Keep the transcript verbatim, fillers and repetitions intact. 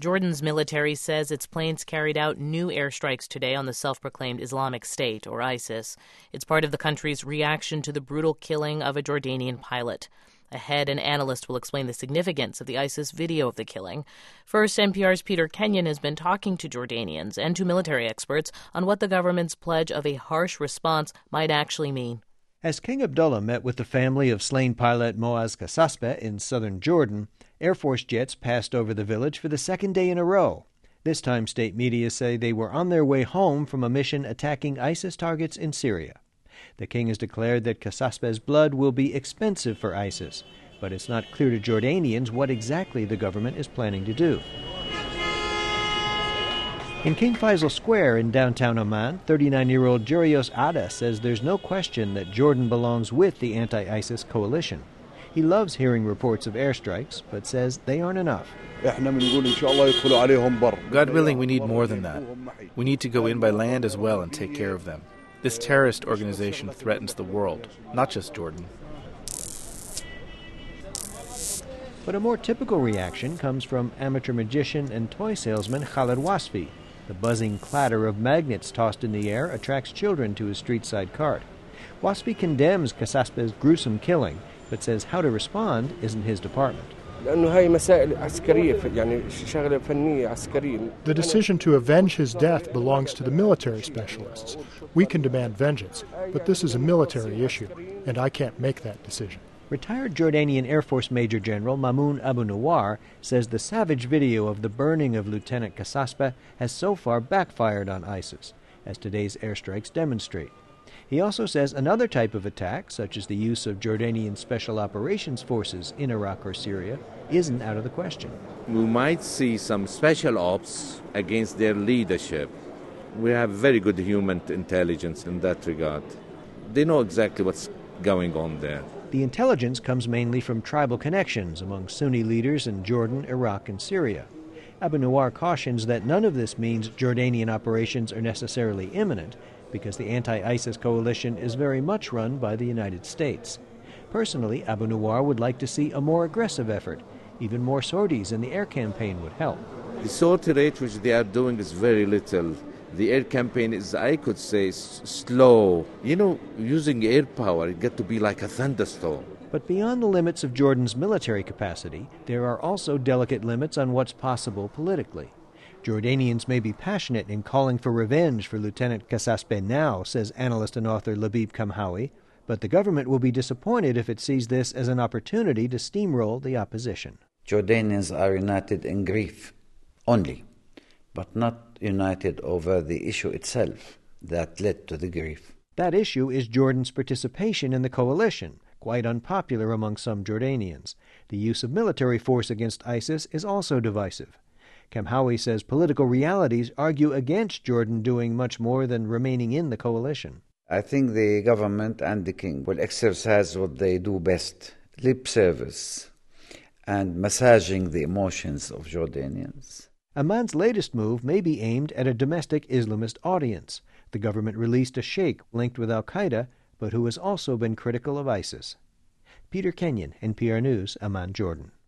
Jordan's military says its planes carried out new airstrikes today on the self-proclaimed Islamic State, or ISIS. It's part of the country's reaction to the brutal killing of a Jordanian pilot. Ahead, an analyst will explain the significance of the ISIS video of the killing. First, N P R's Peter Kenyon has been talking to Jordanians and to military experts on what the government's pledge of a harsh response might actually mean. As King Abdullah met with the family of slain pilot Moaz Kassaspeh in southern Jordan, Air Force jets passed over the village for the second day in a row. This time, state media say they were on their way home from a mission attacking ISIS targets in Syria. The king has declared that Kassaspeh's blood will be expensive for ISIS, but it's not clear to Jordanians what exactly the government is planning to do. In King Faisal Square in downtown Amman, thirty-nine-year-old Jurios Ada says there's no question that Jordan belongs with the anti-ISIS coalition. He loves hearing reports of airstrikes, but says they aren't enough. God willing, we need more than that. We need to go in by land as well and take care of them. This terrorist organization threatens the world, not just Jordan. But a more typical reaction comes from amateur magician and toy salesman Khaled Wasfi. The buzzing clatter of magnets tossed in the air attracts children to his street-side cart. Wasfi condemns Kassaspeh's gruesome killing, but says how to respond isn't his department. The decision to avenge his death belongs to the military specialists. We can demand vengeance, but this is a military issue, and I can't make that decision. Retired Jordanian Air Force Major General Mamoun Abu Nawar says the savage video of the burning of Lieutenant Kassaspeh has so far backfired on ISIS, as today's airstrikes demonstrate. He also says another type of attack, such as the use of Jordanian Special Operations Forces in Iraq or Syria, isn't out of the question. We might see some special ops against their leadership. We have very good human intelligence in that regard. They know exactly what's going on there. The intelligence comes mainly from tribal connections among Sunni leaders in Jordan, Iraq, and Syria. Abu Nawar cautions that none of this means Jordanian operations are necessarily imminent, because the anti-ISIS coalition is very much run by the United States. Personally, Abu Nawar would like to see a more aggressive effort. Even more sorties in the air campaign would help. The sortie rate which they are doing is very little. The air campaign is, I could say, s- slow. You know, using air power, it got to be like a thunderstorm. But beyond the limits of Jordan's military capacity, there are also delicate limits on what's possible politically. Jordanians may be passionate in calling for revenge for Lieutenant Kassaspeh now, says analyst and author Labib Kamhawi, but the government will be disappointed if it sees this as an opportunity to steamroll the opposition. Jordanians are united in grief only, but not united over the issue itself that led to the grief. That issue is Jordan's participation in the coalition, quite unpopular among some Jordanians. The use of military force against ISIS is also divisive. Kamhawi says political realities argue against Jordan doing much more than remaining in the coalition. I think the government and the king will exercise what they do best, lip service and massaging the emotions of Jordanians. Amman's latest move may be aimed at a domestic Islamist audience. The government released a sheikh linked with al-Qaeda, but who has also been critical of ISIS. Peter Kenyon, N P R News, Amman, Jordan.